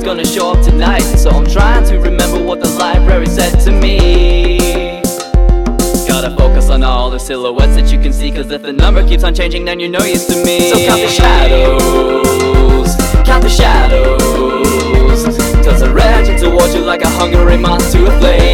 gonna show up tonight. So I'm trying to remember what the library said to me. Gotta focus on all the silhouettes that you can see, cause if the number keeps on changing, then you're no use to me. So count the shadows, count the shadows, cause they're edging towards you like a hungry moth to a flame.